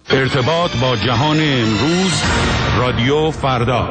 ارتباط با جهان امروز، رادیو فردا.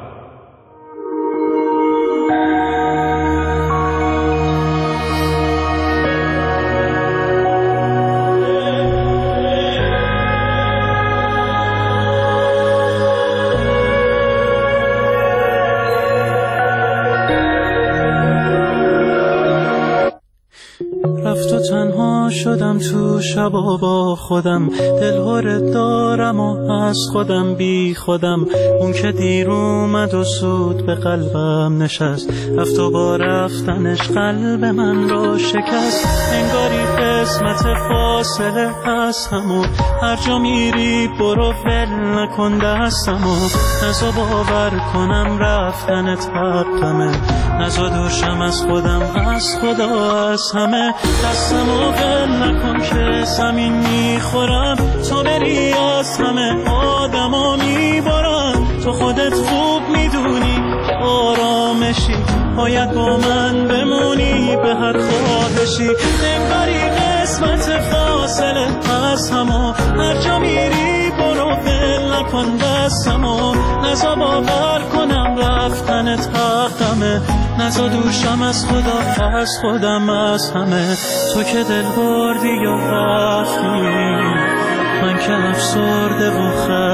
رفت و تنها شدم تو شبا با خودم، دلهوره دارم و از خودم بی خودم. اون که دیر اومد و سود به قلبم نشست، رفت و با رفتنش قلب من رو شکست. انگاری قسمت فاصله هست همون، هر جا میری برو ول نکن دستمو. نزا باور کنم رفتنت حقمه، نزا دوشم از خودم، از خدا، از همه. دستمو ول نکن که زمین میخورم، تو بری از همه آدما میبارن. تو خودت خوب میدونی که آرامشی، باید با من بمونی به هر خواهشی. انگاری قسمت فاصله از همو، هر جا میری برو ول نکن دستمو. نزا باور کنم رفتنت حقمه، نزا دوشم از خدا، از خودم، از همه. تو که دل بردی و رفتی، من که افسرده و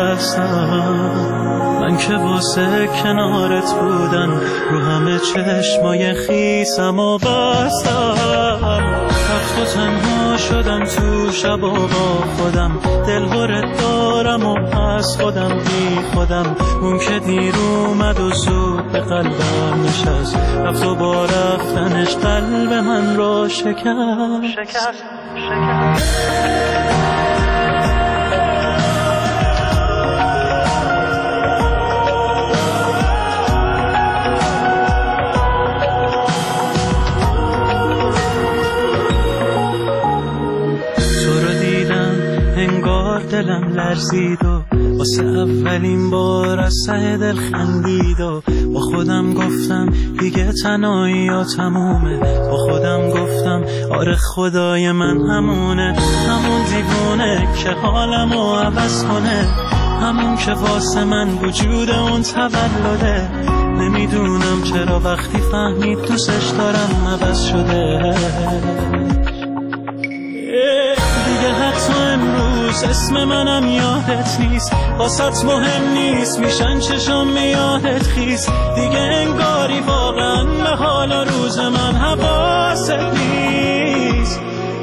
خستم. من که واسه کنارت بودن رو همه چشمای خیسم و بستم. رفت و تنها شدم تو شبا با خودم، دلهوره دارم و از خودم بی خودم. اون که دیر اومد و زود به قلبم نشست، رفت و با رفتنش قلب من رو شکست. دلم لرزید و واسه اولین بار از ته دل خندید و با خودم گفتم دیگه تنهایی ها تمومه. با خودم گفتم آره خدای من همونه، همون دیوونه که حالمو عوض کنه، همون که واسه من وجود اون تولده. نمیدونم چرا وقتی فهمید دوستش دارم عوض شده. دیگه حتی امروز اسم منم یادت نیست، واسط مهم نیست میشن چشم یادت خیز. دیگه انگاری واقعا به حال روز من حواست نیست،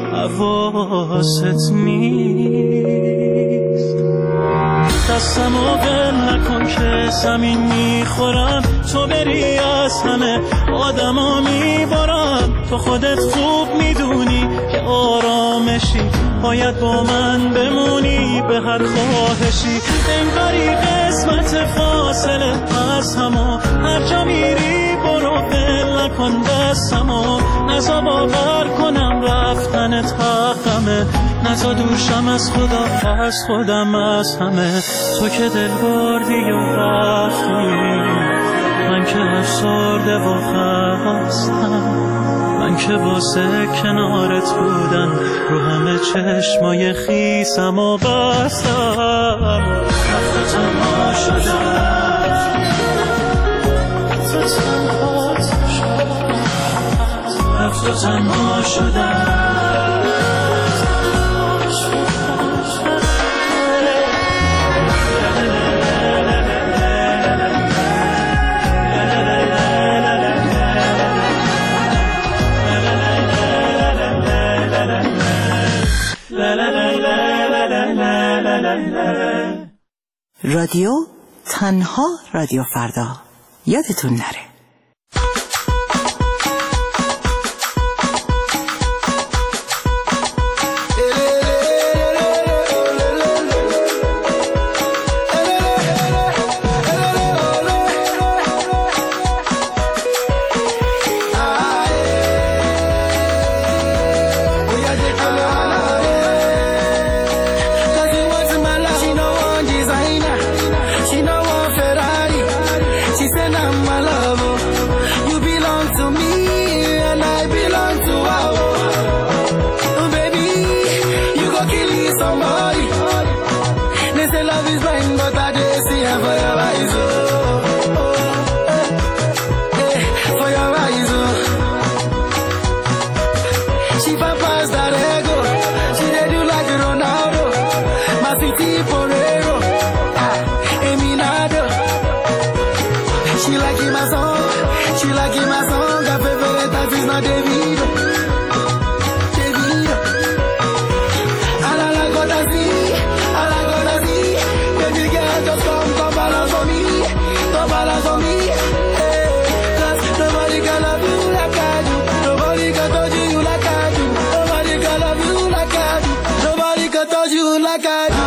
حواست نیست. دستمو ول نکن که زمین میخورم، تو بری از همه آدما میبارم. تو خودت خوب میدونی که آرامشی، باید با من بمونی به هر خواهشی. انگاری قسمت فاصله از همو، هر جا میری برو ول نکن دستمو. نزا باور کنم رفتنت حقمه، نزا دوشم از خدا، از خودم، از همه. تو که دل بردی و رفتی، من که افسرده و خستم. من که واسه کنارت بودن رو همه چشمای خیسم و بستم. رفت و تنها شدم، رفت و تنها شدم. رادیو تنها، رادیو فردا. یادتون نره. She know I'm Ferrari. She said I'm my lover. Titi Porero, Eminado. She liking my song, she liking my song. Her favorite that is not Davido. Baby girl, just come balance on me, balance on me. Cause nobody can love you like I do. Nobody can touch you like I do. Nobody can love you like I do. Nobody can touch you like I do.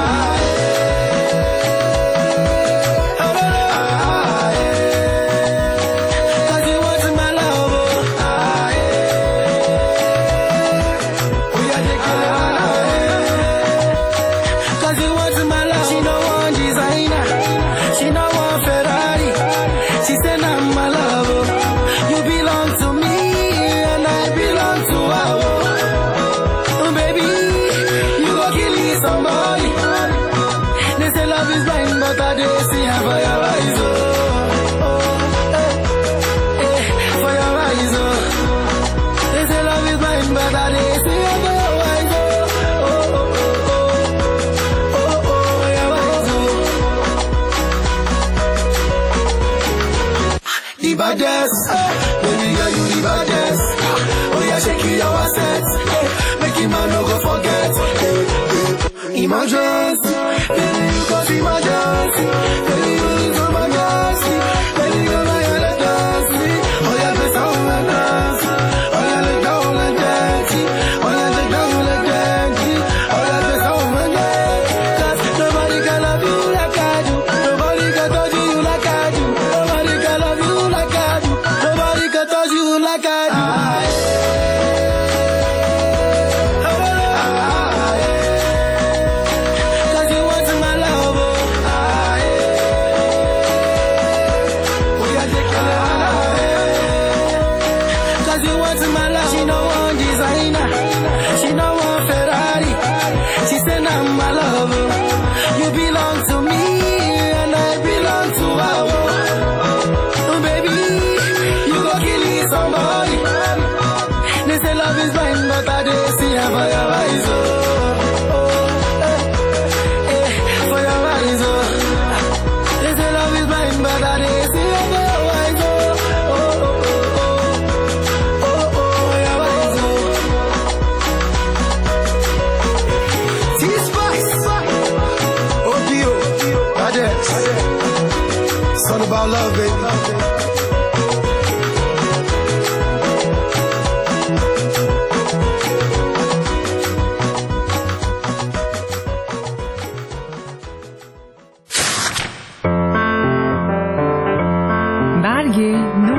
Cause you want my love. Oh yeah, they can cause you want my love. She no one designer, she no one Ferrari. She said I'm my love. You belong to me and I belong to her. Oh baby, you go kill somebody. They say love is blind, but I did see her for your eyes. For your eyes. They say love is blind, but I did see her for your eyes. The baddest, baby girl, you the baddest. Oh yeah, shake your assets, make him man no go forget. Emergency, baby you cause emergency. Baby you need some emergency. Baby you know you're the dance. Oh yeah, dress on and dance. Oh yeah, let down and dance. Oh yeah, let down and dance. Oh yeah, dress on and dance. Cause nobody can love you like I do. Nobody can touch you like I do. Nobody can love you like I do. Nobody can touch you like I do. Cause you want my love. Oh yeah, they can cause you want my love. She no one designer, she no one Ferrari. She said I'm my love. You belong to me and I belong to her. Oh baby, you go kill somebody. They say love is blind, but I did see her for your eyes. For your eyes. They say love is blind, but I did see her for your eyes. Your eyes. T-Spice, ODO, Baddest. It's all about love, baby. برگ نو.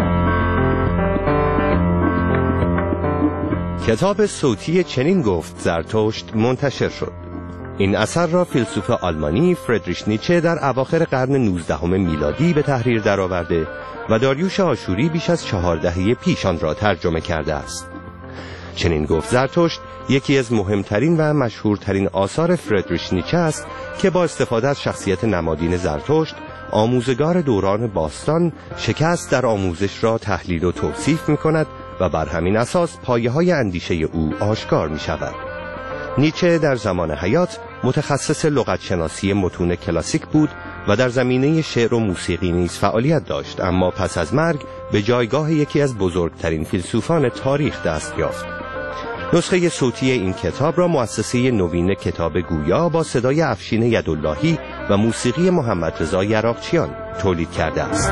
کتاب صوتی چنین گفت زرتشت منتشر شد. این اثر را فیلسوف آلمانی فریدریش نیچه در اواخر قرن 19 میلادی به تحریر درآورده و داریوش آشوری بیش از 4 دهه پیش آن را ترجمه کرده است. چنین گفت زرتشت یکی از مهمترین و مشهورترین آثار فریدریش نیچه است که با استفاده از شخصیت نمادین زرتشت، آموزگار دوران باستان، شکست در آموزش را تحلیل و توصیف می کند و بر همین اساس پایه‌های اندیشه او آشکار می شود. نیچه در زمان حیات متخصص لغتشناسی متون کلاسیک بود و در زمینه شعر و موسیقی نیز فعالیت داشت، اما پس از مرگ به جایگاه یکی از بزرگترین فیلسوفان تاریخ دست یافت. نسخه صوتی این کتاب را مؤسسه نوین کتاب گویا با صدای افشین یداللهی و موسیقی محمد رضا یراقچیان تولید کرده است.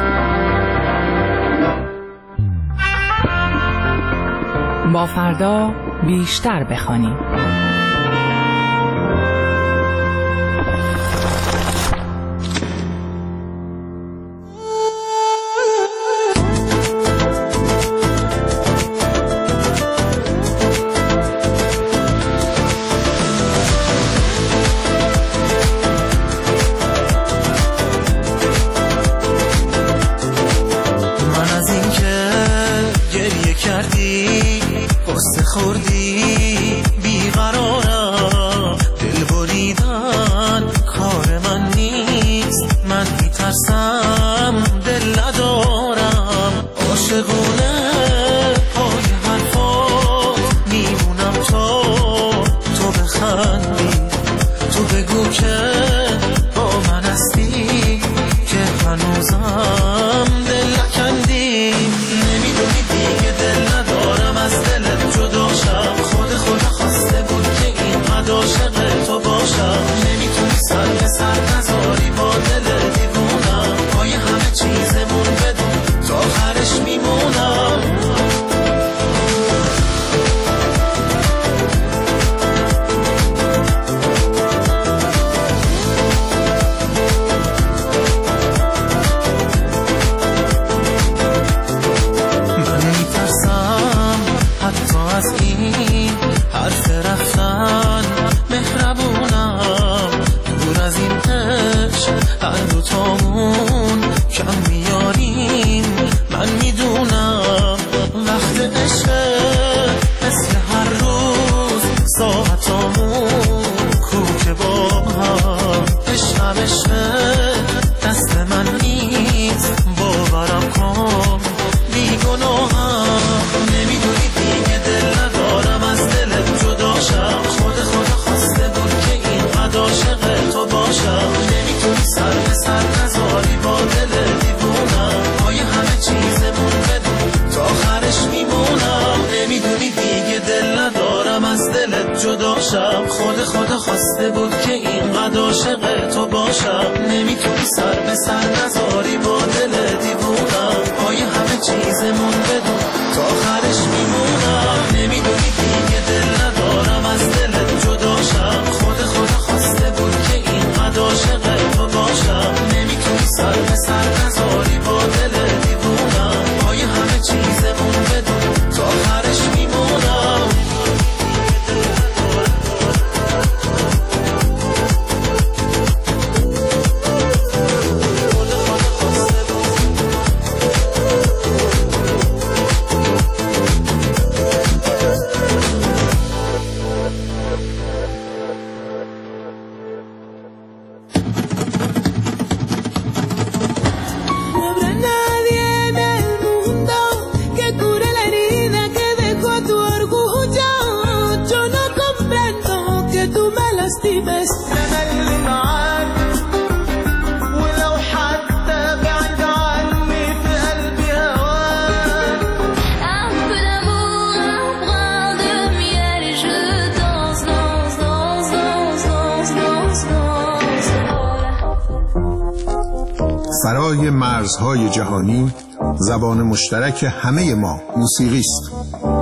با فردا بیشتر بخوانیم. خوردی بیقرار باشم. خود خواسته بود که اینقدر عاشق تو باشم. نمیتونی سر به سر نذاری با دل دیوونم. پای همه چیزمون بدون تا آخرش میمونم. نمیدونی دیگه دل ندارم از دلت جداشم. خود خواسته بود که اینقدر عاشق تو باشم. نمیتونی سر به سر نذاری با دل دیوونم. پای همه چیزمون بدون تا آخرش میمونم. برای مرزهای جهانی زبان مشترک همه ما موسیقی است.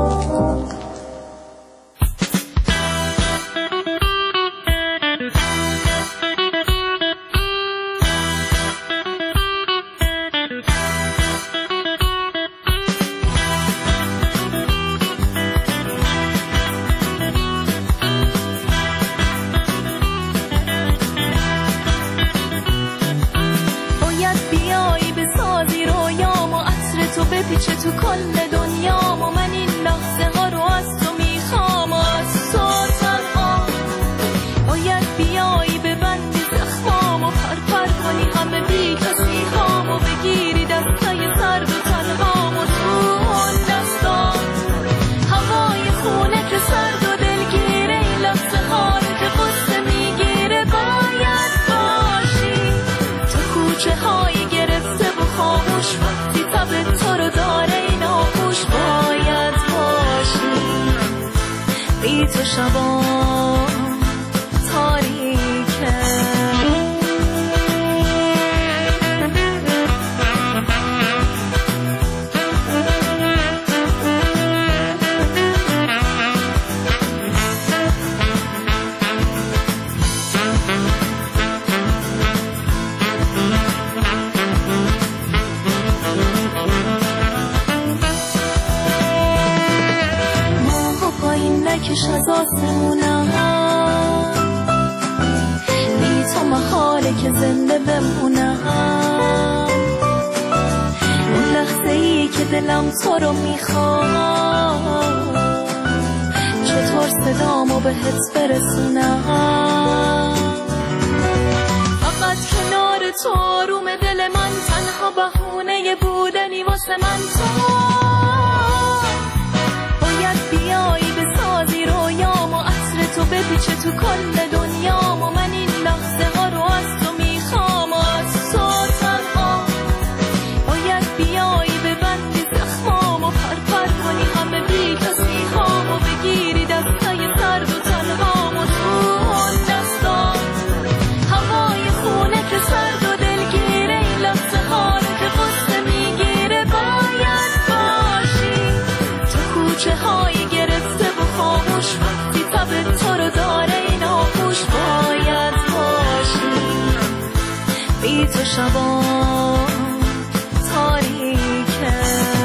پیچه تو کل دنیا و من این لحظه ها رو از تو میخوام و از تو تنها باید بیایی ببندی زخمام و پر کنی همه بی کسی هام و بگیری دستای سرد و تنهام و تو اون دستا هوای خونه که سرد و دلگیره این لحظه ها رو که قصه میگیره باید باشی تو کوچه های گرفته و خاموش وقتی تب تو رو داره این آغوش باید باشی بی تو شبا تاریکه نکش از آسمونم بی تو محاله که زنده بمونم اون لحظه ای که دلم تو رو میخواد چطور صدامو بهت برسونم فقط کنار تو آروم دل من تنها بهونه بودنی واسه من تو باید بیایی بسازی رویام و عطر تو بپیچه تو کل دنیام و من این لحظه ها رو از تو میخوام و از تو تنها باید بیایی ببندی زخمام و پر کنی همه بی کسی هام و بگیری دستای سرد و تنهام و تو اون دستا هوای خونه که سرد و دلگیره این لحظه ها رو که قصه میگیره باید باشی تو کوچه های گرفته و خاموش وقتی تب تو رو داره این آغوش باید باشی بی تو شبا تاریکه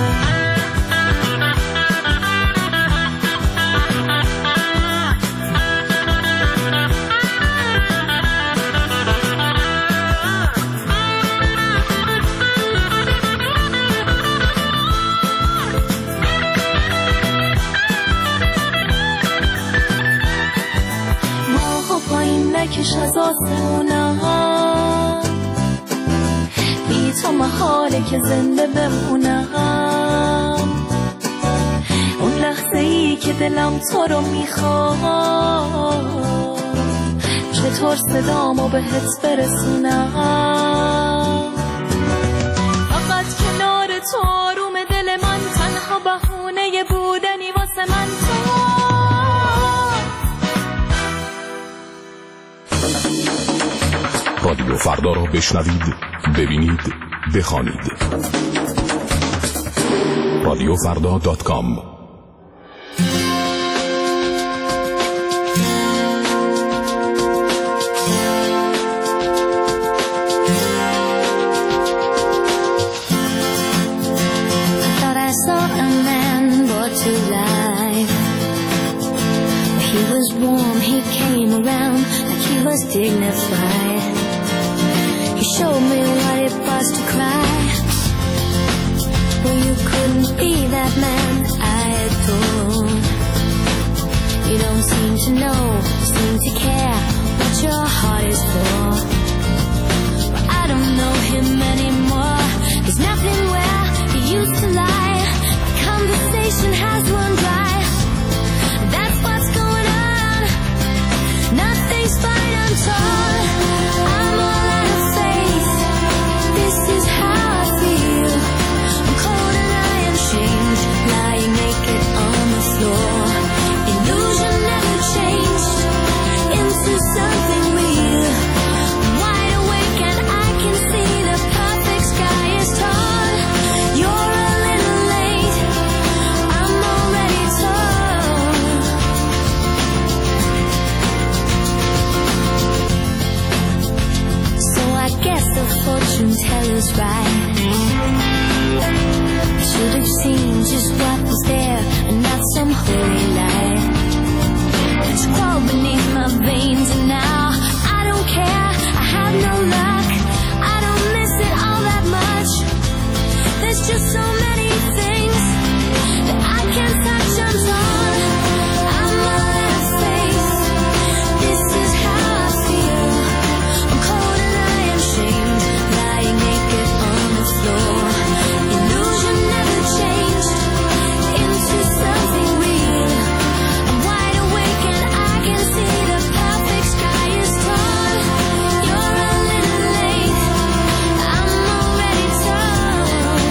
نکش از آسمونم بی تو محاله که زنده بمونم اون لحظه ای که دلم تو رو میخواد چطور صدامو بهت برسونم فقط کنار تو آروم دل من تنها بهونه بودنی واسه من تو رادیو فردا را بشنوید، ببینید، بخوانید. رادیوفردا.com. Dignified. He showed me what it was to cry. Well, you couldn't be that man I adore. You don't seem to know, seem to care what your heart is for. But I don't know him anymore. There's nothing where he used to lie. The conversation has run dry. That's what's going on. Nothing's fine, I'm told. I'm all out of faith. This is how I feel. I'm cold and I am shamed, lying naked on the floor. Illusion never changed into something real. I'm wide awake and I can see the perfect sky is tall. You're a little late, I'm already told. So I guess the fortune teller's right. I should have seen just what was there and not some holy light. It's crawled beneath my veins and now I don't care. I have no luck. I don't miss it all that much. There's just so many things that I can't touch. I'm torn. I'm all out of faith. This is how I feel. I'm cold and I am shamed, lying naked on the floor. Illusion never changed into something real. I'm wide awake and I can see the perfect sky is tall. You're a little late, I'm already told.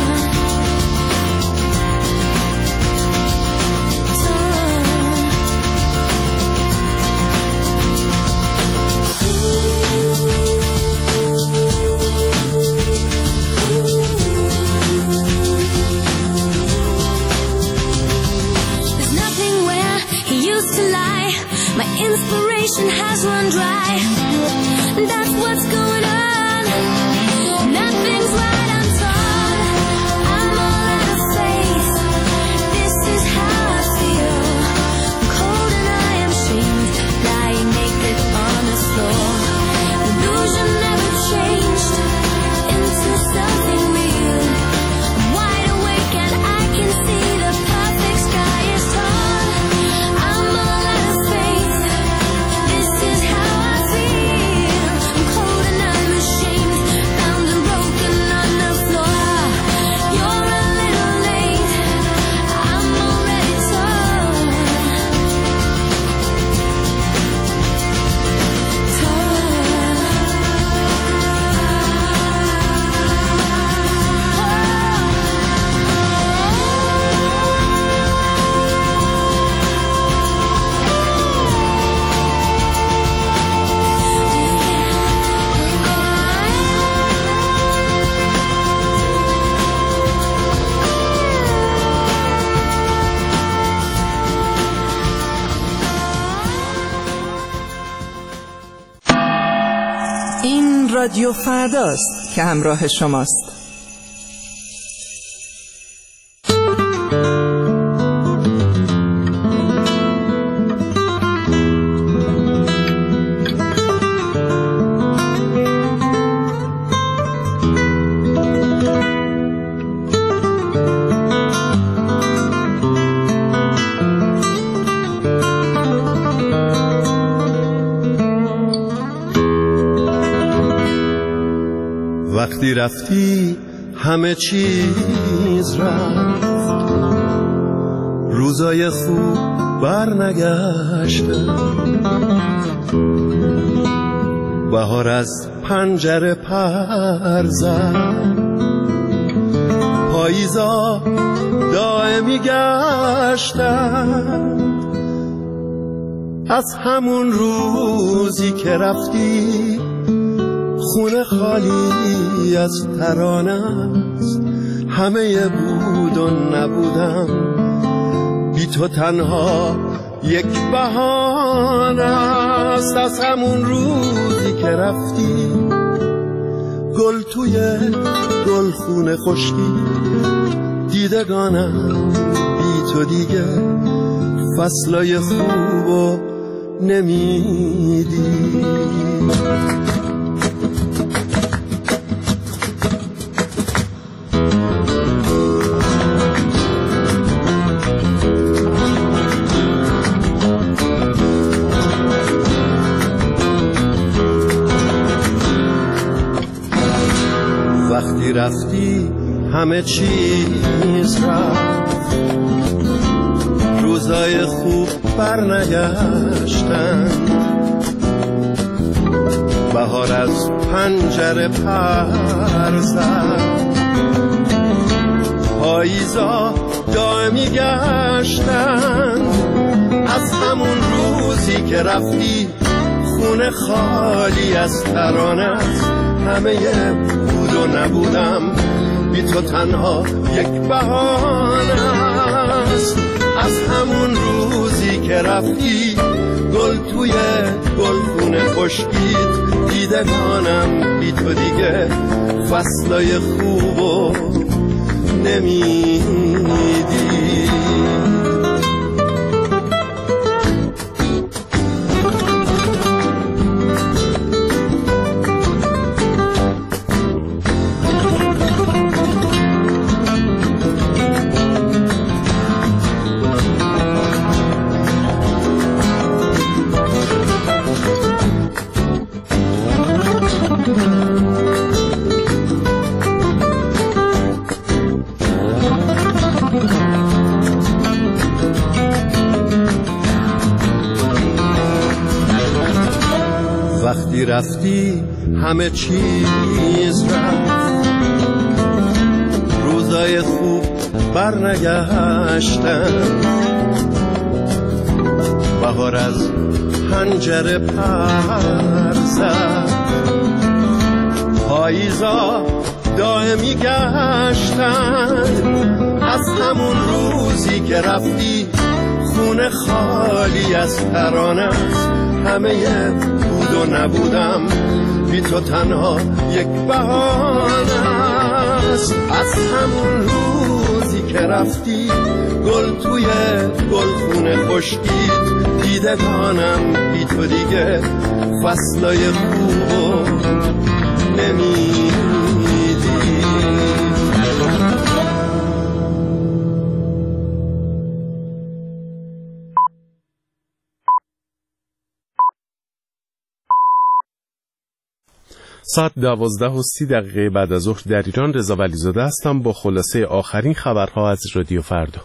There's nothing where he used to lie. My inspiration has run dry. That's what's going on. Nothing's right, I'm torn. I'm all out of faith. This is how I feel. I'm cold and I am shamed, lying naked on the floor. Illusion never changed into something real. I'm wide awake and I can see the perfect sky is tall. I'm all out of faith. This is how I feel. I'm cold and I'm ashamed, bound and broken on the floor. You're a little late, I'm already told. این رادیو فرداست که همراه شماست. وقتی رفتی همه چیز رفت، روزای خوب برنگشتن، بهار از پنجره پر زد، پاییزا دائمی گشتن. از همون روزی که رفتی خونه خالی از ترانه است، همه بود و نبودم، بی تو تنها یک بهانه است. از همون روزی که رفتی گل توی گلخونه خشکی، دیدگانم بی تو دیگه فصلای خوبو نمیدی. وقتی رفتی همه چیز رفت، روزای خوب برنگشتن، بهار از پنجره پر زد، پاییزا دائمی گشتن. از همون روزی که رفتی خونه خالی از ترانه است، همه بود و نبودم، بی تو تنها یک بهانه است. از همون روزی که رفتی گل توی گلخونه خشکید، دیدگانم بی تو دیگه فصلای خوبو نمیدی. وقتی رفتی همه چیز رفت، روزای خوب برنگشتن، بهار از پنجره پر زد، پاییزا دائمی گشتن. از همون روزی که رفتی خونه خالی از ترانه است، همه بود و نبودم، بی تو تنها یک بهانه است. از همون روزی که رفتی گل توی گلخونه خشکید، دیدگانم بی تو دیگه فصلای خوبو نمیدی. ساعت 12:30 بعد از ظهر در ایران. رضا ولیزاده هستم با خلاصه آخرین خبرها از رادیو فردا.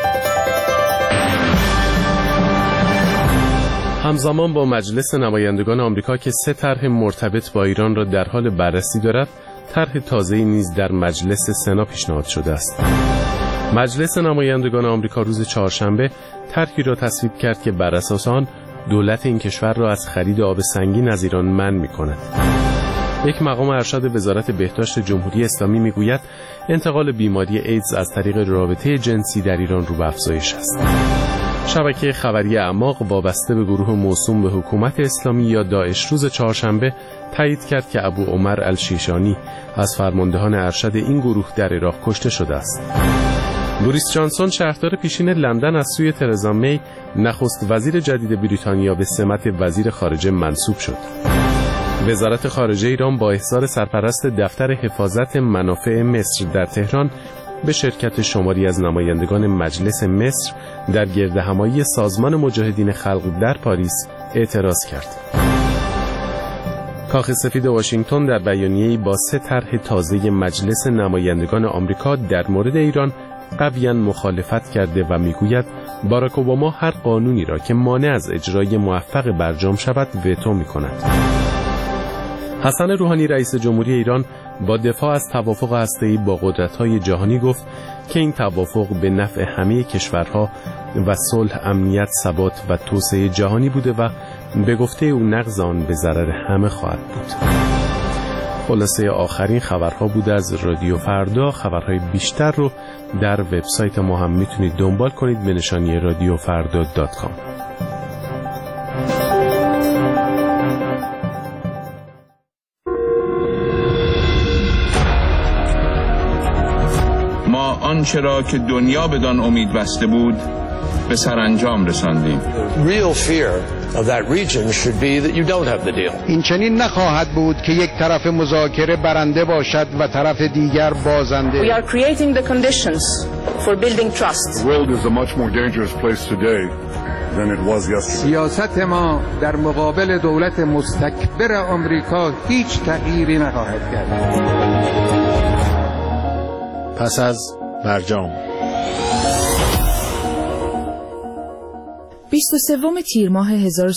همزمان با مجلس نمایندگان آمریکا که 3 طرح مرتبط با ایران را در حال بررسی دارد، طرح تازه‌ای نیز در مجلس سنا پیشنهاد شده است. مجلس نمایندگان آمریکا روز چهارشنبه طرحی را تصویب کرد که بر اساس آن دولت این کشور را از خرید آب سنگین از ایران منع می‌کند. یک مقام ارشد وزارت بهداشت جمهوری اسلامی میگوید انتقال بیماری ایدز از طریق رابطه جنسی در ایران رو به افزایش است. شبکه خبری اعماق وابسته به گروه موسوم به حکومت اسلامی یا داعش روز چهارشنبه تایید کرد که ابو عمر الشیشانی از فرماندهان ارشد این گروه در عراق کشته شده است. بوریس جانسون شهردار پیشین لندن از سوی ترزا می نخست وزیر جدید بریتانیا به سمت وزیر خارجه منصوب شد. وزارت خارجه ایران با احضار سرپرست دفتر حفاظت منافع مصر در تهران به شرکت شماری از نمایندگان مجلس مصر در گردهمایی سازمان مجاهدین خلق در پاریس اعتراض کرد. کاخ سفید واشنگتن در بیانیه‌ای با 3 طرح تازه مجلس نمایندگان آمریکا در مورد ایران قویاً مخالفت کرده و میگوید باراک اوباما هر قانونی را که مانع از اجرای موفق برجام شود وتو می‌کند. حسن روحانی رئیس جمهوری ایران با دفاع از توافق هسته‌ای با قدرت‌های جهانی گفت که این توافق به نفع همه کشورها و صلح، امنیت، ثبات و توسعه جهانی بوده و به گفته او نقض آن به ضرر همه خواهد بود. خلاصه آخرین خبرها بود از رادیو فردا. خبرهای بیشتر رو در وبسایت ما هم میتونید دنبال کنید به نشانی radiofarda.com. ما آنچه را که دنیا بدان امید بسته بود به سرانجام رساندیم. این چنین نخواهد بود که یک طرف مذاکره برنده باشد و طرف دیگر بازنده. We are creating the conditions for building trust. The world is a much more dangerous place today than it was yesterday. سیاست ما در مقابل دولت مستکبر آمریکا هیچ تغییری نخواهد کرد. پس از برجام 23 تیر ماه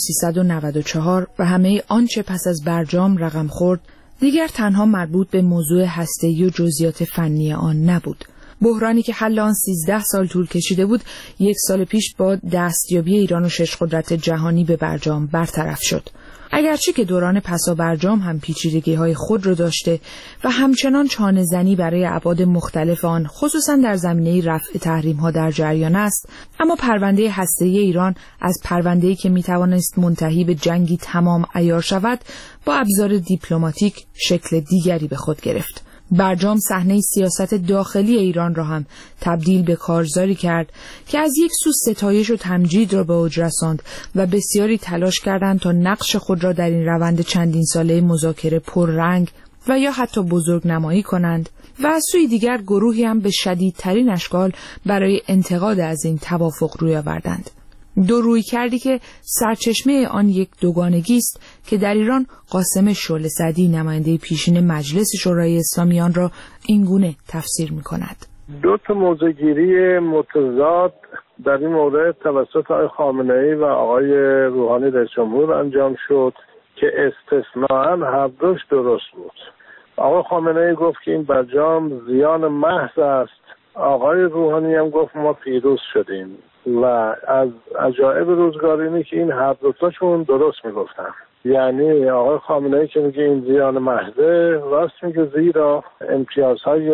1394 و همه آنچه پس از برجام رقم خورد دیگر تنها مربوط به موضوع هسته‌ای و جزئیات فنی آن نبود. بحرانی که حل آن 13 سال طول کشیده بود، 1 سال پیش با دستیابی ایران و 6 قدرت جهانی به برجام برطرف شد. اگرچه که دوران پسا برجام هم پیچیدگی‌های خود را داشته و همچنان چانه زنی برای ابعاد مختلف آن خصوصا در زمینه رفع تحریم‌ها در جریان است، اما پرونده هسته‌ای ایران از پرونده‌ای که می‌توانست منتهی به جنگی تمام عیار شود با ابزار دیپلماتیک شکل دیگری به خود گرفت. برجام صحنه سیاست داخلی ایران را هم تبدیل به کارزاری کرد که از یک سو ستایش و تمجید را به اوج رساند و بسیاری تلاش کردند تا نقش خود را در این روند چندین ساله مذاکره پررنگ و یا حتی بزرگ نمایی کنند و از سوی دیگر گروهی هم به شدیدترین اشکال برای انتقاد از این توافق روی آوردند. دو روی کردی که سرچشمه آن یک دوگانگی است که در ایران قاسم شعله‌سعدی نماینده پیشین مجلس شورای اسلامی آن را اینگونه تفسیر می‌کند. دو تا موضع‌گیری متضاد در این مورد توسط آقای خامنه‌ای و آقای روحانی رئیس جمهور انجام شد که استثناءً هر دوش درست بود. آقای خامنه‌ای گفت که این برجام زیان محض است، آقای روحانی هم گفت ما پیروز شدیم و از عجایب روزگار اینه که این هر دوتاشون درست میگفتن. یعنی آقای خامنه‌ای که میگه این زیان محضه راست میگه، زیرا امتیازهای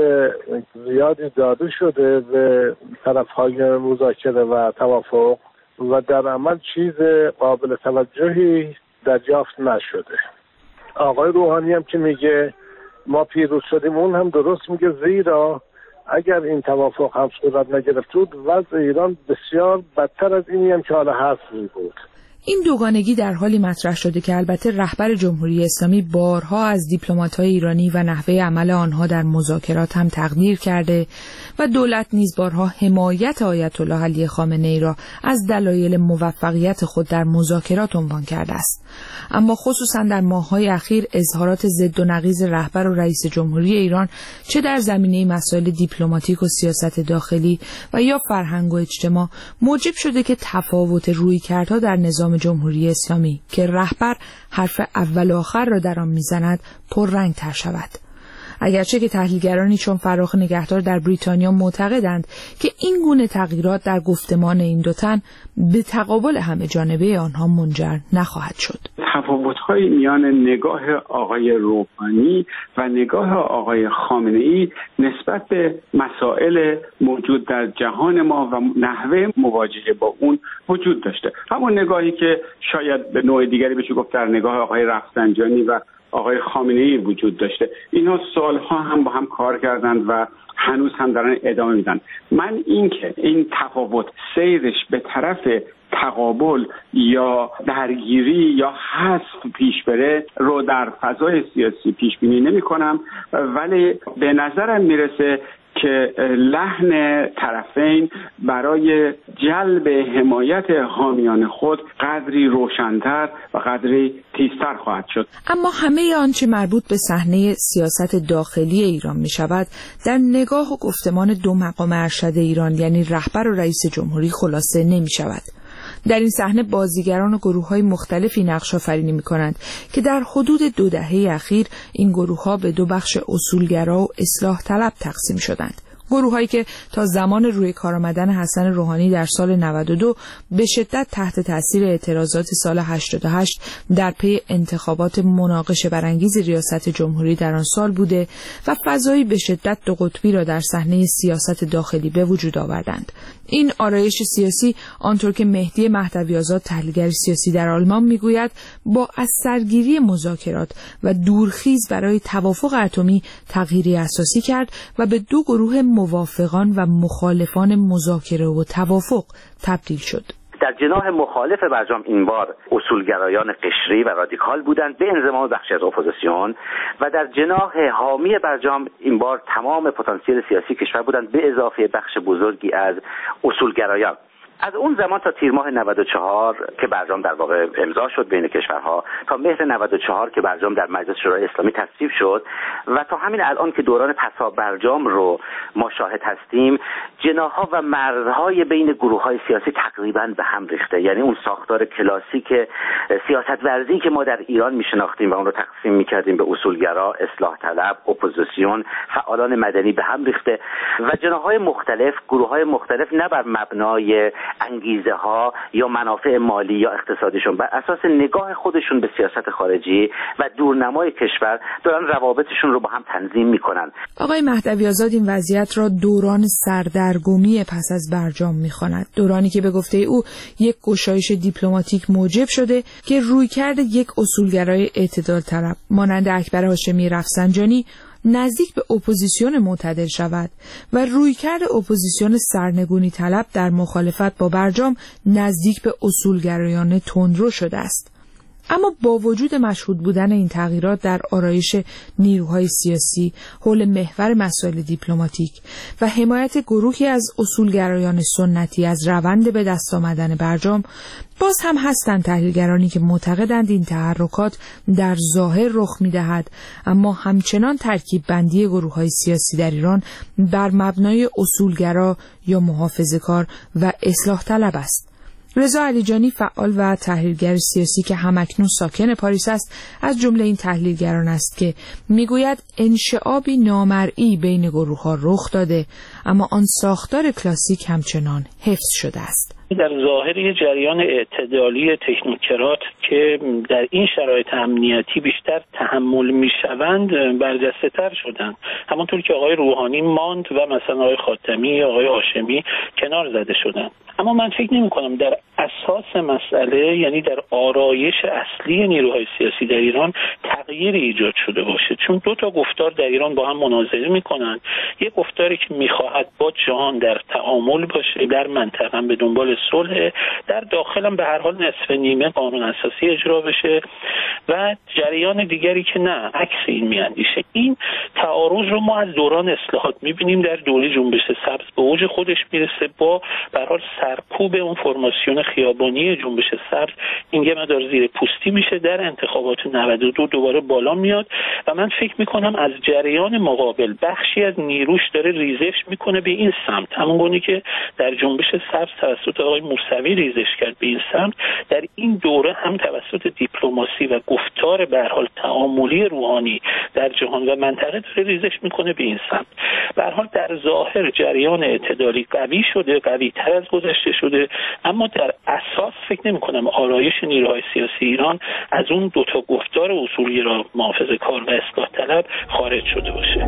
زیادی داده شده به طرفهای مذاکره و توافق و در عمل چیز قابل توجهی دریافت نشده. آقای روحانی هم که میگه ما پیروز شدیم اون هم درست میگه، زیرا اگر این توافق هم صورت نگرفت بود وضع ایران بسیار بدتر از اینی هم که حالا هست بود. این دوگانگی در حالی مطرح شده که البته رهبر جمهوری اسلامی بارها از دیپلمات‌های ایرانی و نحوه عمل آنها در مذاکرات هم تقدیر کرده و دولت نیز بارها حمایت آیت الله علی خامنه‌ای را از دلایل موفقیت خود در مذاکرات عنوان کرده است. اما خصوصا در ماه‌های اخیر اظهارات ضد و نقیض رهبر و رئیس جمهوری ایران چه در زمینه مسائل دیپلماتیک و سیاست داخلی و یا فرهنگ و اجتماع موجب شده که تفاوت رویکردها در نظام جمهوری اسلامی که رهبر حرف اول و آخر را در آن میزند پررنگ‌تر شود. اگرچه که تحلیلگرانی چون فراخ نگهدار در بریتانیا معتقدند که این گونه تغییرات در گفتمان این دو تن به تقابل همه جانبه آنها منجر نخواهد شد. تفاوت‌های میان نگاه آقای روحانی و نگاه آقای خامنه‌ای نسبت به مسائل موجود در جهان ما و نحوه مواجهه با اون وجود داشته. همون نگاهی که شاید به نوع دیگری بشه گفت در نگاه آقای رفسنجانی و آقای خامنه‌ای وجود داشته. اینها سالها هم با هم کار کردند و هنوز هم دارن ادامه میدن. من اینکه این تفاوت سیرش به طرف تقابل یا درگیری یا حذف پیش بره رو در فضای سیاسی پیش بینی نمی کنم، ولی به نظرم میرسه که لحن طرفین برای جلب حمایت حامیان خود قدری روشن‌تر و قدری تیزتر خواهد شد. اما همه آنچه مربوط به صحنه سیاست داخلی ایران می شود در نگاه و گفتمان دو مقام ارشد ایران یعنی رهبر و رئیس جمهوری خلاصه نمی شود. در این صحنه بازیگران و گروه‌های مختلفی نقش آفرینی می‌کنند که در حدود 2 دهه اخیر این گروه‌ها به 2 بخش اصولگرا و اصلاح طلب تقسیم شدند. گروهایی که تا زمان روی کار آمدن حسن روحانی در سال 92 به شدت تحت تاثیر اعتراضات سال 88 در پی انتخابات مناقشه برانگیز ریاست جمهوری در آن سال بوده و فضایی به شدت دو قطبی را در صحنه سیاست داخلی به وجود آوردند. این آرایش سیاسی، آنطور که مهدی مهدوی آزاد تحلیلگر سیاسی در آلمان میگوید، با از سرگیری مذاکرات و دورخیز برای توافق اتمی تغییری اساسی کرد و به دو گروه موافقان و مخالفان مذاکره و توافق تبدیل شد. در جناح مخالف برجام این بار اصولگرایان قشری و رادیکال بودند به انضمام بخشی از اپوزیسیون، و در جناح حامی برجام این بار تمام پتانسیل سیاسی کشور بودند به اضافه بخش بزرگی از اصولگرایان. از اون زمان تا تیر ماه 94 که برجام در واقع امضا شد بین کشورها، تا مهر 94 که برجام در مجلس شورای اسلامی تصویب شد و تا همین الان که دوران پسا برجام رو ما شاهد هستیم، جناح‌ها و مرزهای بین گروه‌های سیاسی تقریباً به هم ریخته. یعنی اون ساختار کلاسیک سیاست ورزی که ما در ایران میشناختیم و اون رو تقسیم می‌کردیم به اصولگرا، اصلاح طلب، اپوزیسیون، فعالان مدنی به هم ریخته و جناح‌های مختلف، گروه‌های مختلف نه بر مبنای انگیزه ها یا منافع مالی یا اقتصادیشون، بر اساس نگاه خودشون به سیاست خارجی و دورنمای کشور دارن روابطشون رو با هم تنظیم میکنن. آقای مهدوی آزاد این وضعیت را دوران سردرگمی پس از برجام میخواند، دورانی که به گفته او یک گشایش دیپلماتیک موجب شده که رویکرد یک اصولگرای اعتدال طلب مانند اکبر هاشمی رفسنجانی نزدیک به اپوزیسیون معتدل شود و رویکرد اپوزیسیون سرنگونی طلب در مخالفت با برجام نزدیک به اصولگرایان تندرو شده است. اما با وجود مشهود بودن این تغییرات در آرایش نیروهای سیاسی حول محور مسائل دیپلماتیک و حمایت گروهی از اصولگرایان سنتی از روند به دست آمدن برجام، باز هم هستند تحلیلگرانی که معتقدند این تحرکات در ظاهر رخ می‌دهد، اما همچنان ترکیب بندی گروه‌های سیاسی در ایران بر مبنای اصولگرا یا محافظه‌کار و اصلاح طلب است. رضا علیجانی، فعال و تحلیلگر سیاسی که همکنون ساکن پاریس است، از جمله این تحلیلگران است که میگوید انشعابی نامرئی بین گروه‌ها رخ داده، اما آن ساختار کلاسیک همچنان حفظ شده است. در ظاهر یه جریان اعتدالی تکنوکرات که در این شرایط امنیتی بیشتر تحمل میشوند برجسته تر شدند، همونطور که آقای روحانی ماند و مثلا آقای خاتمی، آقای هاشمی کنار زده شدند. اما من فکر نمی کنم در اساس مسئله، یعنی در آرایش اصلی نیروهای سیاسی در ایران، تغییری ایجاد شده باشه، چون دو تا گفتار در ایران با هم مناظره میکنن. یک گفتاری که میخواهد با جهان در تعامل باشه، در منطقه هم به دنبال صلح، در داخل هم به هر حال نصف نیمه قانون اساسی اجرا بشه، و جریان دیگری که نه، عکس این میاندیشه. این تعارض رو ما از دوران اصلاحات میبینیم. در دوره جنبش سبز به اوج خودش میرسه، با به هر حال سرکوب اون فرماسیون خیابانی جنبش سبز این یه مقدار زیر پوستی میشه، در انتخابات 92 دوباره بالا میاد و من فکر میکنم از جریان مقابل بخشی از نیروش داره ریزش میکنه به این سمت، همونگونه که در جنبش سبز توسط آقای موسوی ریزش کرد به این سمت. در این دوره هم توسط دیپلماسی و گفتار به هر حال تعاملی روحانی در جهان و منطقه داره ریزش میکنه به این سمت. به هر حال در ظاهر جریان اعتدالی قوی شده، قوی تر از گذشته شده، اما در اساس فکر نمی کنم آرایش نیروهای سیاسی ایران از اون دوتا گفتار اصولگرا، محافظه‌کار و اصلاح طلب خارج شده باشه.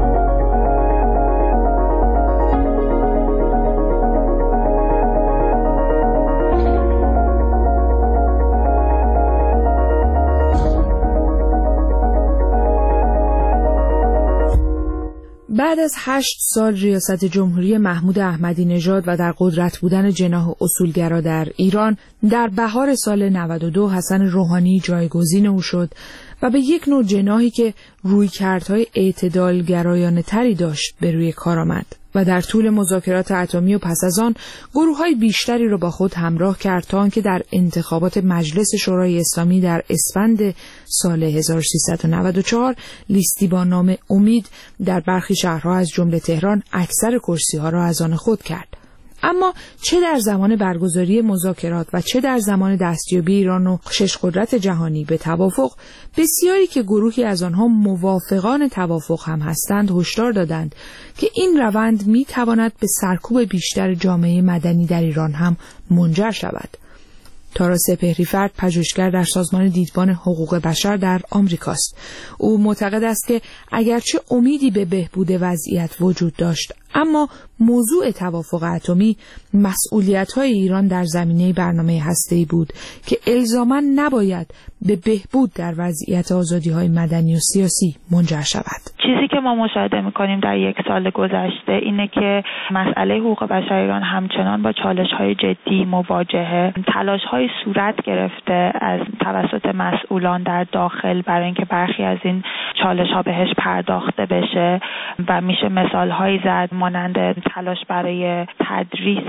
بعد از 8 سال ریاست جمهوری محمود احمدی نژاد و در قدرت بودن جناح اصولگرا در ایران، در بهار سال 92 حسن روحانی جایگزین او شد و به یک نوع جناحی که رویکردهای اعتدالگرایانه تری داشت به روی کار آمد و در طول مذاکرات اتمی و پس از آن گروه‌های بیشتری را با خود همراه کرد تا آنکه در انتخابات مجلس شورای اسلامی در اسفند سال 1394 لیستی با نام امید در برخی شهرها از جمله تهران اکثر کرسی‌ها را از آن خود کرد. اما چه در زمان برگزاری مذاکرات و چه در زمان دستیابی ایران و شش قدرت جهانی به توافق، بسیاری که گروهی از آنها موافقان توافق هم هستند هشدار دادند که این روند میتواند به سرکوب بیشتر جامعه مدنی در ایران هم منجر شود. تارا سپهری‌فرد پژوهشگر در سازمان دیدبان حقوق بشر در آمریکاست. او معتقد است که اگرچه امیدی به بهبود وضعیت وجود داشت، اما موضوع توافق اتمی مسئولیت‌های ایران در زمینه برنامه هسته‌ای بود که الزاماً نباید به بهبود در وضعیت آزادی‌های مدنی و سیاسی منجر شود. چیزی که ما مشاهده می‌کنیم در یک سال گذشته اینه که مسئله حقوق بشر ایران همچنان با چالش‌های جدی مواجهه. تلاش‌های صورت گرفته از توسط مسئولان در داخل برای اینکه برخی از این چالش‌ها بهش پرداخته بشه و میشه مثال‌هایی زد مانند تلاش برای تدریس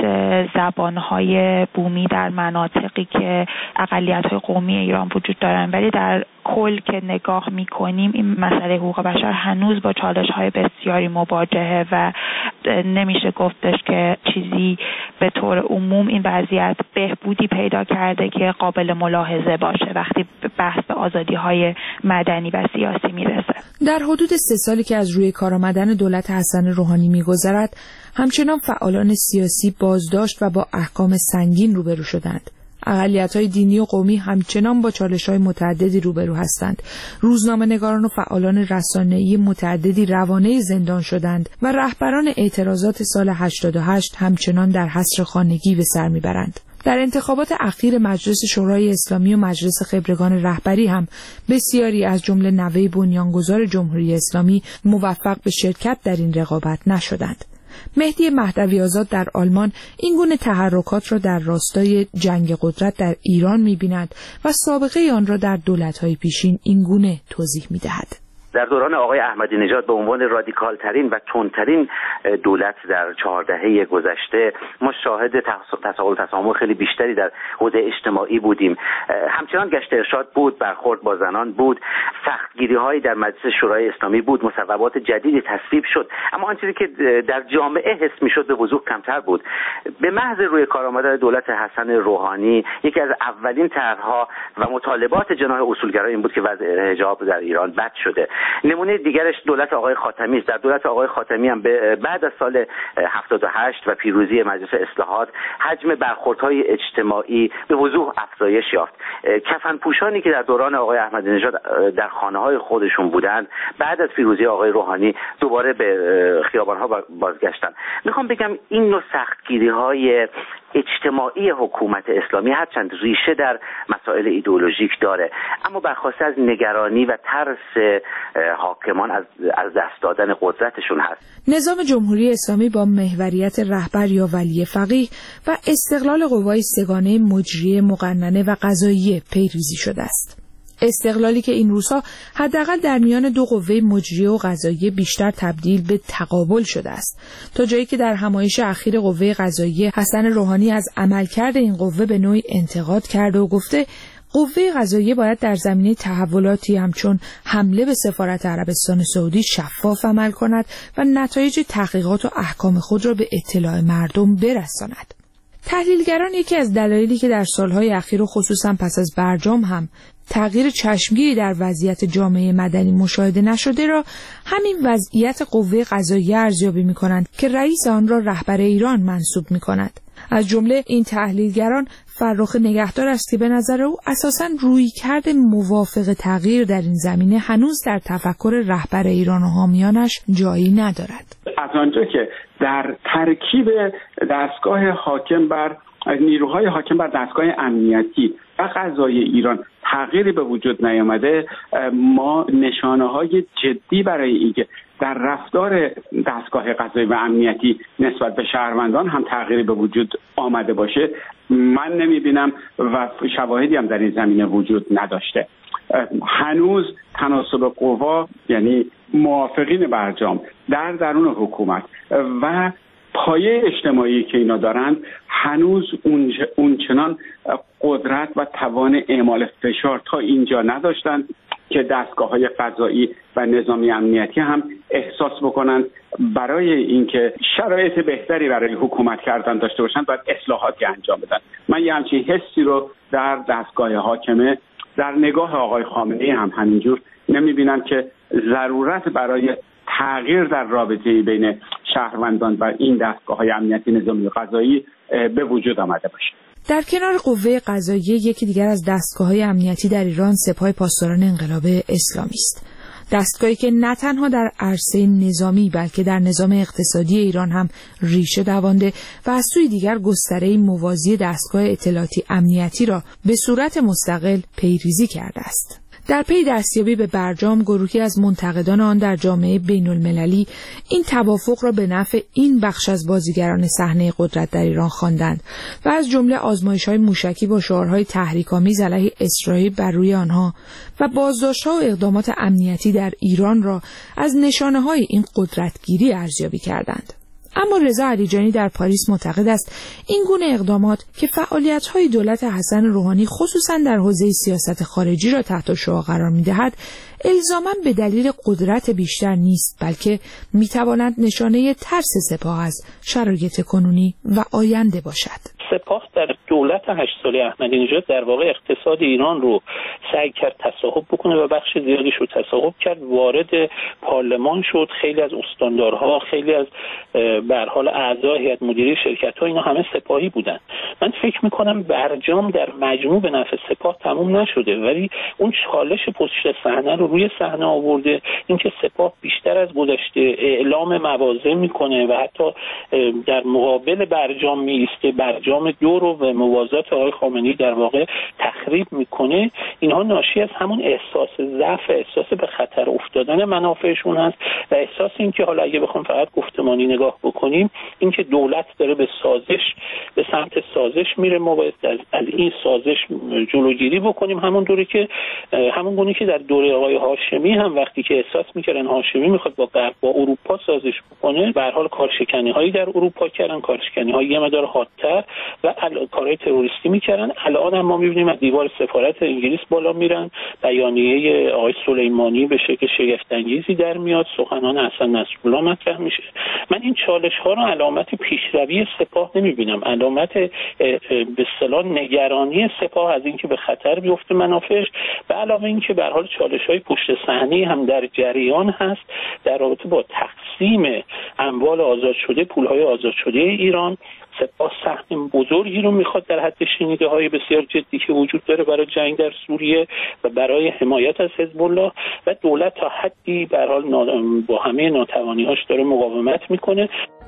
زبان‌های بومی در مناطقی که اقلیت‌های قومی ایران وجود دارن، ولی در کل که نگاه می‌کنیم این مسئله حقوق بشر هنوز با چالش‌های بسیاری مواجهه و نمیشه گفتش که چیزی به طور عموم این وضعیت بهبودی پیدا کرده که قابل ملاحظه باشه وقتی بحث به آزادی‌های مدنی و سیاسی میرسه. در حدود 3 سالی که از روی کار آمدن دولت حسن روحانی می‌گذرد، همچنان فعالان سیاسی بازداشت و با احکام سنگین روبرو شدند. اقلیت‌های دینی و قومی همچنان با چالش‌های متعددی روبرو هستند. روزنامه‌نگاران و فعالان رسانه‌ای متعددی روانه زندان شدند و رهبران اعتراضات سال 88 همچنان در حصر خانگی به سر می‌برند. در انتخابات اخیر مجلس شورای اسلامی و مجلس خبرگان رهبری هم بسیاری از جمله نوه بنیانگذار جمهوری اسلامی موفق به شرکت در این رقابت نشدند. مهدی مهدوی آزاد در آلمان این گونه تحرکات را در راستای جنگ قدرت در ایران می‌بیند و سابقه آن را در دولت‌های پیشین این گونه توضیح می‌دهد. در دوران آقای احمدی نژاد به عنوان رادیکال ترین و تندترین دولت در 4 دهه گذشته ما شاهد تسامح خیلی بیشتری در حوزه اجتماعی بودیم. همچنان گشت ارشاد بود، برخورد با زنان بود، سختگیری‌هایی در مجلس شورای اسلامی بود، مصوبات جدیدی تصویب شد، اما آن چیزی که در جامعه حس می‌شد به وضوح کمتر بود. به محض روی کار آمدن دولت حسن روحانی یکی از اولین طرح‌ها و مطالبات جناح اصولگرا این بود که وضع حجاب در ایران بد شده. نمونه دیگرش دولت آقای خاتمی است. در دولت آقای خاتمی هم بعد از سال 78 و پیروزی مجلس اصلاحات حجم برخوردهای اجتماعی به وضوح افزایش یافت. کفنپوشانی که در دوران آقای احمدی نژاد در خانه‌های خودشون بودند بعد از پیروزی آقای روحانی دوباره به خیابان‌ها بازگشتن. میخوام بگم این نوع سختگیری‌های اجتماعی حکومت اسلامی هرچند ریشه در مسائل ایدئولوژیک داره، اما برخواسته از نگرانی و ترس حاکمان از دست دادن قدرتشون هست. نظام جمهوری اسلامی با محوریت رهبر یا ولی فقیه و استقلال قوای سگانه مجریه، مقننه و قضاییه پیریزی شده است. استقلالی که این روزها حداقل در میان دو قوه مجریه و قضاییه بیشتر تبدیل به تقابل شده است، تا جایی که در همایش اخیر قوه قضاییه حسن روحانی از عملکرد این قوه به نوعی انتقاد کرده و گفته قوه قضاییه باید در زمینه تحولاتی همچون حمله به سفارت عربستان سعودی شفاف عمل کند و نتایج تحقیقات و احکام خود را به اطلاع مردم برساند. تحلیلگران یکی از دلایلی که در سالهای اخیر و خصوصا پس از برجام هم تغییر چشمگیری در وضعیت جامعه مدنی مشاهده نشده را همین وضعیت قوه قضاییه ارزیابی می‌کنند که رئیس آن را رهبر ایران منصوب می‌کند. از جمله این تحلیلگران فرخ نگهدار است که به نظر او اساساً رویکرد موافق تغییر در این زمینه هنوز در تفکر رهبر ایران و حامیانش جایی ندارد. از آنجا که در ترکیب دستگاه حاکم بر نیروهای حاکم بر دستگاه امنیتی و قضایی ایران تغییری به وجود نیامده، ما نشانه‌های جدی برای اینکه در رفتار دستگاه قضایی و امنیتی نسبت به شهروندان هم تغییری به وجود آمده باشه من نمی‌بینم و شواهدی هم در این زمینه وجود نداشته. هنوز تناسب قوا، یعنی موافقین برجام در درون حکومت و پایه اجتماعی که اینا دارند هنوز اونچنان قدرت و توان اعمال فشار تا اینجا نداشتند که دستگاه‌های قضایی و نظامی امنیتی هم احساس بکنند برای اینکه شرایط بهتری برای حکومت کردن داشته باشند باید اصلاحاتی انجام بدن. من یه همچین حسی رو در دستگاه حاکمه در نگاه آقای خامنه‌ای هم همینجور نمی‌بینم که ضرورت برای تغییر در رابطه بین شهروندان و این دستگاه‌های امنیتی نظامی و قضایی به وجود آمده باشه. در کنار قوه قضاییه یکی دیگر از دستگاه‌های امنیتی در ایران سپاه پاسداران انقلاب اسلامی است. دستگاهی که نه تنها در عرصه نظامی بلکه در نظام اقتصادی ایران هم ریشه دوانده و از سوی دیگر گستره موازی دستگاه اطلاعاتی امنیتی را به صورت مستقل پیریزی کرده است. در پی دستیابی به برجام، گروهی از منتقدان آن در جامعه بین‌المللی این توافق را به نفع این بخش از بازیگران صحنه قدرت در ایران خواندند و از جمله آزمایش‌های موشکی با شعارهای تحریک‌آمیز علیه اسرائیل بر روی آنها و بازداشت‌ها و اقدامات امنیتی در ایران را از نشانه‌های این قدرتگیری ارزیابی کردند. اما رضا علیجانی در پاریس معتقد است این گونه اقدامات که فعالیت‌های دولت حسن روحانی خصوصاً در حوزه سیاست خارجی را تحت شعاع قرار می‌دهد، الزاماً به دلیل قدرت بیشتر نیست، بلکه می‌تواند نشانه ترس سپاه از شرایط کنونی و آینده باشد. سپاه در دولت 8 ساله احمدی نژاد در واقع اقتصاد ایران رو سعی کرد تصاحب بکنه و بخش زیادیش رو تصاحب کرد، وارد پارلمان شد. خیلی از استاندارها، خیلی از به هر حال اعضای هیئت مدیره شرکت‌ها اینا همه سپاهی بودن. من فکر می‌کنم برجام در مجموع به نفع سپاه تموم نشده، ولی اون چالش پشت صحنه رو روی صحنه آورده. اینکه سپاه بیشتر از گذشته اعلام مواضع میکنه و حتی در مقابل برجام میسته، برجام 2 رو به موازات آقای خامنه‌ای در واقع تخریب میکنه. اینها ناشی از همون احساس ضعف، احساس به خطر افتادن منافعشون هست و احساس این که حالا اگه بخوام فقط گفتمانی نگاه بکنیم، اینکه دولت داره به سمت سازش میره، ما باید از این سازش جلوگیری بکنیم. همون گونه که در دوره آقای هاشمی هم وقتی که احساس میکردن هاشمی میخواد با اروپا سازش بکنه، به هر حال کارشکنی‌هایی در اروپا کردن، کارشکنی‌های یه مقدار حادتر و کارهای تروریستی میکردن. الان هم ما میبینیم از دیوار سفارت انگلیس بالا میرن، بیانیه آقای سلیمانی به شکل شگفت‌انگیزی در میاد، سخنان حسن نصرالله مطرح میشه. من این چالش‌ها رو علامت پیشروی سپاه نمیبینم، علامت به اصطلاح نگرانی سپاه از اینکه به خطر بیفته منافعش، به علاوه اینکه به هر حال چالش‌های پشت صحنه هم در جریان هست در رابطه با تقسیم اموال آزاد شده، پول‌های آزاد شده ایران. سپاه سهم بزرگی رو میخواد در حد شنیده‌های بسیار جدی که وجود داره برای جنگ در سوریه و برای حمایت از حزب الله، و دولت تا حدی به هر حال با همه ناتوانی‌هاش داره مقاومت میکنه.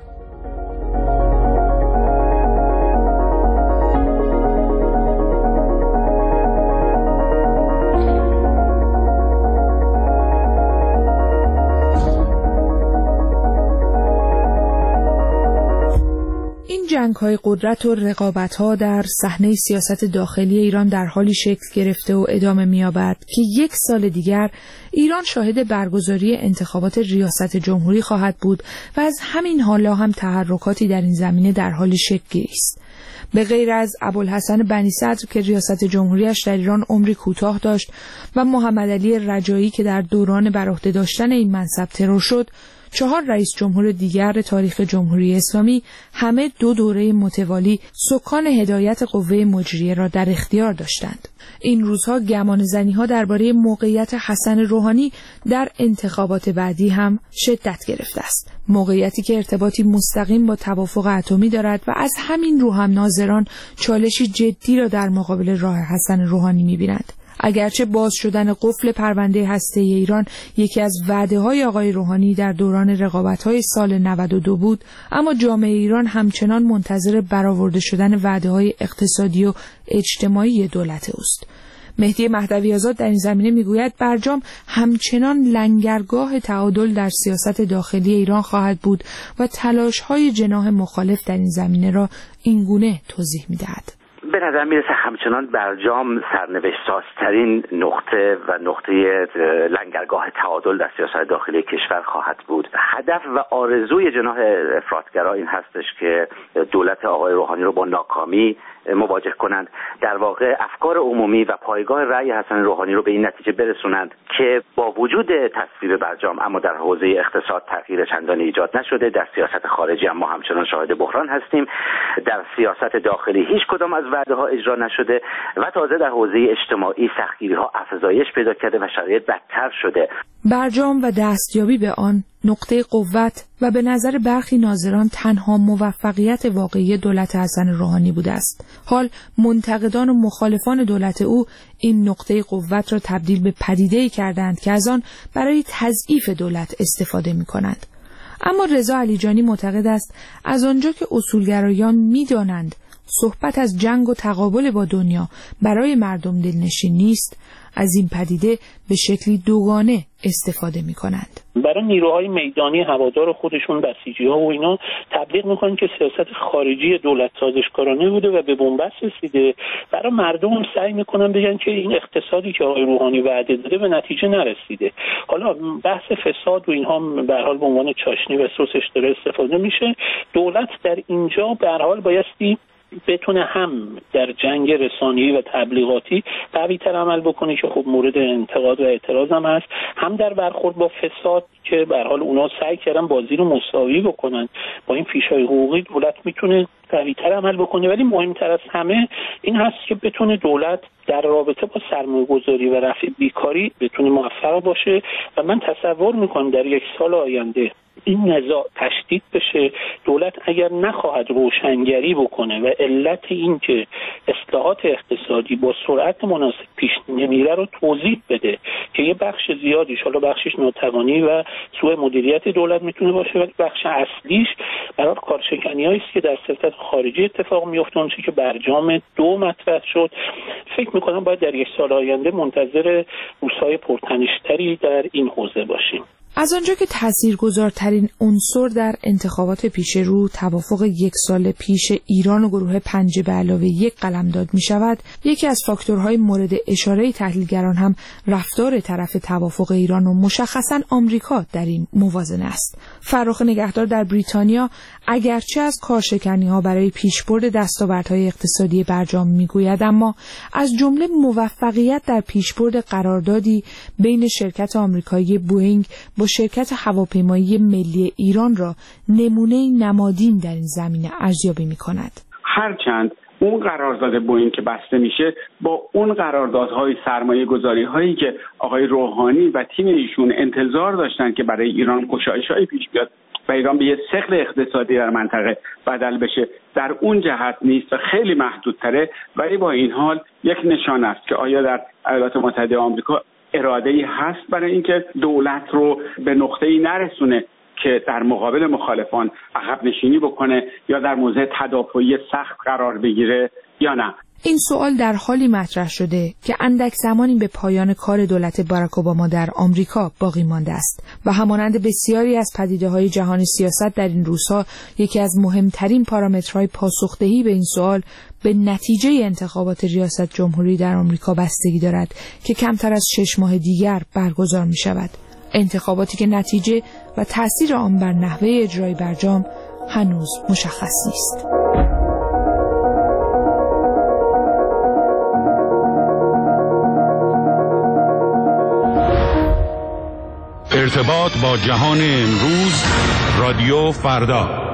جنگ‌های قدرت و رقابت‌ها در صحنه سیاست داخلی ایران در حالی شکل گرفته و ادامه می‌یابد که 1 سال دیگر ایران شاهد برگزاری انتخابات ریاست جمهوری خواهد بود و از همین حالا هم تحرکاتی در این زمینه در حال شکل‌گیری است. به غیر از ابوالحسن بنی صدر که ریاست جمهوریش در ایران عمری کوتاه داشت و محمد علی رجایی که در دوران بر عهده داشتن این منصب ترور شد، 4 رئیس جمهور دیگر تاریخ جمهوری اسلامی همه 2 دوره متوالی سکان هدایت قوه مجریه را در اختیار داشتند. این روزها گمانه‌زنی‌ها درباره موقعیت حسن روحانی در انتخابات بعدی هم شدت گرفته است. موقعیتی که ارتباطی مستقیم با توافق اتمی دارد و از همین رو هم ناظران چالشی جدی را در مقابل راه حسن روحانی می‌بینند. اگرچه باز شدن قفل پرونده هسته‌ای ایران یکی از وعده‌های آقای روحانی در دوران رقابت‌های سال 92 بود، اما جامعه ایران همچنان منتظر برآورده شدن وعده‌های اقتصادی و اجتماعی دولت اوست. مهدی مهدوی‌آزاد در این زمینه میگوید برجام همچنان لنگرگاه تعادل در سیاست داخلی ایران خواهد بود و تلاش‌های جناح مخالف در این زمینه را اینگونه توضیح می‌دهد. به نظر میرسه همچنان برجام سرنوشت سازترین نقطه و نقطه لنگرگاه تعادل در سیاست داخلی کشور خواهد بود. هدف و آرزوی جناح افراطگرا این هستش که دولت آقای روحانی رو با ناکامی مواجه کنند، در واقع افکار عمومی و پایگاه رأی حسن روحانی رو به این نتیجه برسونند که با وجود تصویب برجام اما در حوزه اقتصاد تغییر چندانی ایجاد نشده، در سیاست خارجی اما همچنان شاهد بحران هستیم، در سیاست داخلی هیچ کدام از وعده ها اجرا نشده و تازه در حوزه اجتماعی سختگیری ها افزایش پیدا کرده و شرایط بدتر شده. برجام و دستیابی به آن نقطه قوت و به نظر برخی ناظران تنها موفقیت واقعی دولت حسن روحانی بوده است. حال منتقدان و مخالفان دولت او این نقطه قوت را تبدیل به پدیده‌ای کردند که از آن برای تضعیف دولت استفاده می‌کنند. اما رضا علیجانی معتقد است از آنجا که اصولگرایان می‌دانند صحبت از جنگ و تقابل با دنیا برای مردم دلنشین نیست، از این پدیده به شکلی دوگانه استفاده می‌کنند. برای نیروهای میدانی هوادار خودشون بسیجی‌ها و اینا تبلیغ می‌کنن که سیاست خارجی دولت سازشکارانه بوده و به بنبست رسیده. برای مردم هم سعی می‌کنن بگن که این اقتصادی که آقای روحانی وعده داده به نتیجه نرسیده. حالا بحث فساد و اینها به هر حال به عنوان چاشنی و سسش داره استفاده میشه. دولت در اینجا به هر حال بایستی بتونه هم در جنگ رسانه‌ای و تبلیغاتی قوی‌تر عمل بکنه که خب مورد انتقاد و اعتراض هم هست، هم در برخورد با فساد که به هر حال اونا سعی کردن بازی رو مساوی بکنن با این فیش‌های حقوقی، دولت میتونه قوی‌تر عمل بکنه. ولی مهمتر از همه این هست که بتونه دولت در رابطه با سرمایه‌گذاری و رفع بیکاری بتونه موفق باشه و من تصور می‌کنم در یک سال آینده این نزاع تشدید بشه. دولت اگر نخواهد روشنگری بکنه و علت این که اصلاحات اقتصادی با سرعت مناسب پیش نمیره رو توضیح بده که یه بخش زیادیش، حالا بخشش ناتوانی و سوء مدیریت دولت میتونه باشه، ولی بخش اصلیش برای کارشکنی‌هایی است که در سیاست خارجی اتفاق میفته، اون چیزی که برجام 2 مطرح شد. فکر میکنم باید در یک سال آینده منتظر روزهای پرتنش‌تری در این حوزه باشیم. از آنجا که تاثیرگذارترین عنصر در انتخابات پیش رو توافق 1 سال پیش ایران و گروه 5+1 قلمداد می شود، یکی از فاکتورهای مورد اشاره تحلیلگران هم رفتار طرف توافق ایران و مشخصاً آمریکا در این موازنه است. فرخ نگهدار در بریتانیا اگرچه از کارشکنی‌ها برای پیشبرد دستاوردهای اقتصادی برجام میگوید، اما از جمله موفقیت در پیشبرد قراردادی بین شرکت آمریکایی بوئینگ با شرکت هواپیمایی ملی ایران را نمونه نمادین در این زمینه ارزیابی می‌کند. هرچند اون قرارداد بوئینگ که بسته میشه با اون قراردادهای سرمایه‌گذاری‌هایی که آقای روحانی و تیم ایشون انتظار داشتن که برای ایران گشایش‌های پیش بیاد و ایران به یه ثقل اقتصادی در منطقه بدل بشه، در اون جهت نیست و خیلی محدودتره. ولی با این حال یک نشان است که آیا در ایالات متحده آمریکا اراده‌ای هست برای اینکه دولت رو به نقطه‌ای نرسونه که در مقابل مخالفان عقب نشینی بکنه یا در موضع تدافعی سخت قرار بگیره یا نه. این سوال در حالی مطرح شده که اندک زمانی به پایان کار دولت باراک اوباما در آمریکا باقی مانده است و همانند بسیاری از پدیده‌های جهان سیاست در این روزها، یکی از مهمترین پارامترهای پاسخدهی به این سوال به نتیجه انتخابات ریاست جمهوری در آمریکا بستگی دارد که کمتر از 6 ماه دیگر برگزار می شود. انتخاباتی که نتیجه و تأثیر آن بر نحوه اجرای برجام هنوز مشخص نیست. ارتباط با جهان امروز، رادیو فردا.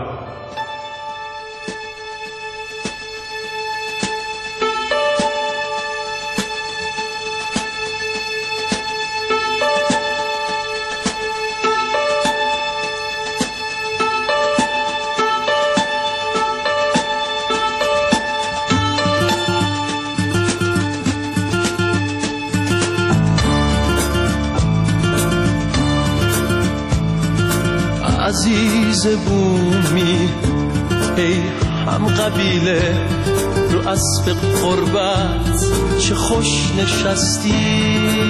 عزیز بومی ای هم قبیله، رو اسب قربت چه خوش نشستی،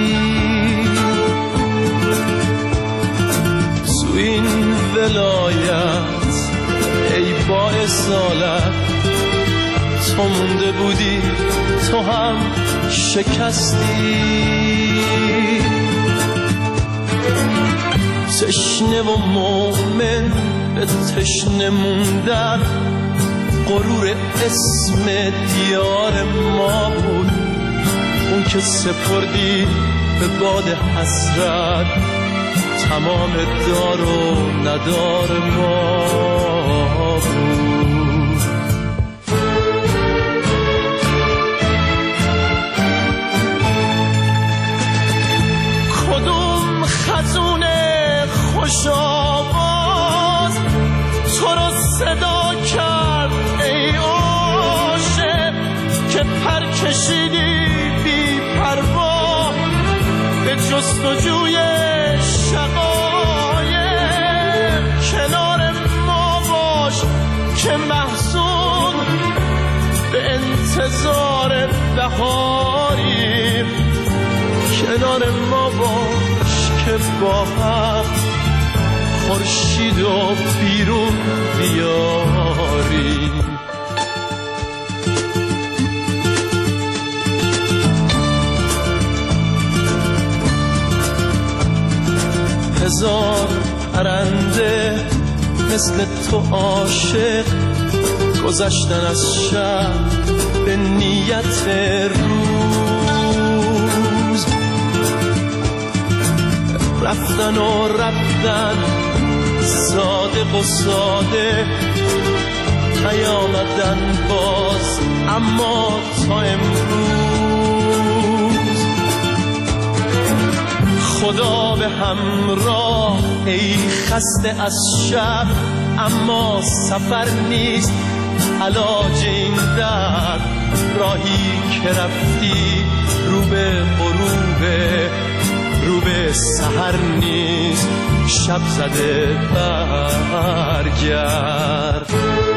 تو این ولایت ای با اصالت تو مونده بودی تو هم شکستی، تشنه و مومن به تشنه موندن غرور اسم دیار ما بود، اون که سپردی به باد حسرت تمام دار و ندار ما بود. کدوم خزون خوش آواز تو رو صدا کرد ای عاشق که پر کشیدی بی پروا به جستجوی شقایق. کنار ما باش که محزون به انتظار بهاری، کنار ما باش که با هم خورشید و بیرون بیاری. هزار پرنده مثل تو عاشق گذشتن از شب به نیت روز، رفتن و رفتن صادق و ساده، نیامدن باز اما تا امروز. خدا به همراه ای خسته از شب، اما سفر نیست علاج این درد. راهی که رفتی رو به غروبه، رو به سحر نیست شب زده برگرد.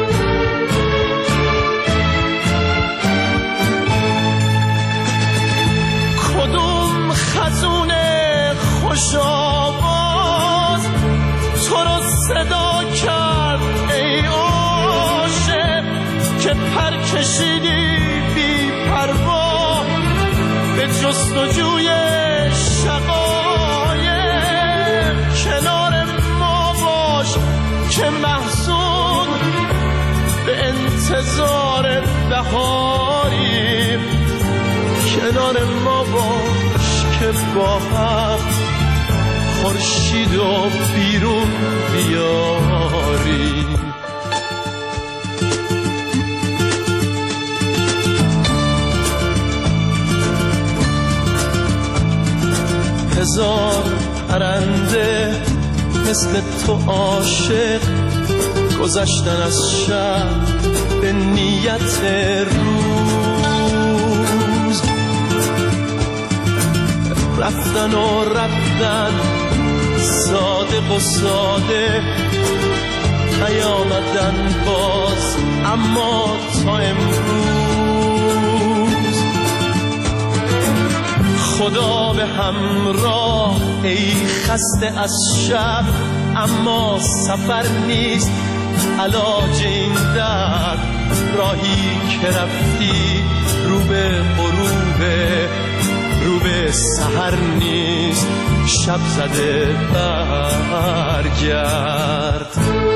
کدوم خزون خوش آواز تو رو صدا کرد ای عاشق که پر کشیدی بی پروا به جستجوی شقایق. کنار ما باش که محزون به انتظار بهاری، کنار ما باش که با هم خورشید و بیرون بیاری. هزار پرنده مثل تو عاشق گذشتن از شب به نیت روز، رفتن و رفتن صادق و ساده، نیامدن باز اما تا امروز. خدا به همراه ای خسته از شب، اما سفر نیست علاج این درد. راهی که رفتی رو به غروبه، رو به سحر نیست شب زده برگرد.